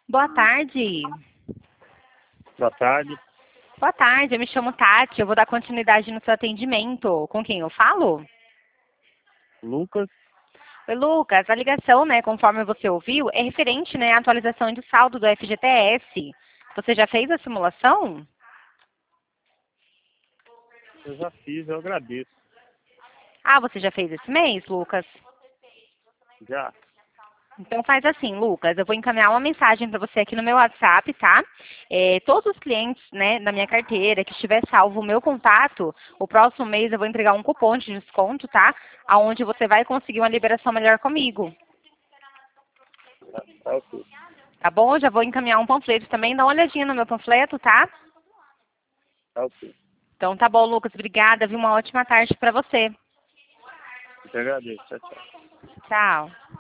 Boa tarde. Boa tarde, Boa tarde, eu me chamo Tati, eu vou dar continuidade no seu atendimento. Com quem eu falo? Lucas. Oi, Lucas, a ligação, né, conforme você ouviu, é referente, né, à atualização de saldo do FGTS. Você já fez a simulação? Eu já fiz, eu agradeço. Ah, você já fez esse mês, Lucas? Já. Então faz assim, Lucas, eu vou encaminhar uma mensagem para você aqui no meu WhatsApp, tá? Todos os clientes, né, da minha carteira que estiver salvo o meu contato, o próximo mês eu vou entregar um cupom de desconto, tá? Aonde você vai conseguir uma liberação melhor comigo. Tá ok. Tá bom? Já vou encaminhar um panfleto também, dá uma olhadinha no meu panfleto, tá? Tá ok. Então tá bom, Lucas, obrigada, viu? Uma ótima tarde para você. Eu te agradeço. Tchau, tchau. Tchau.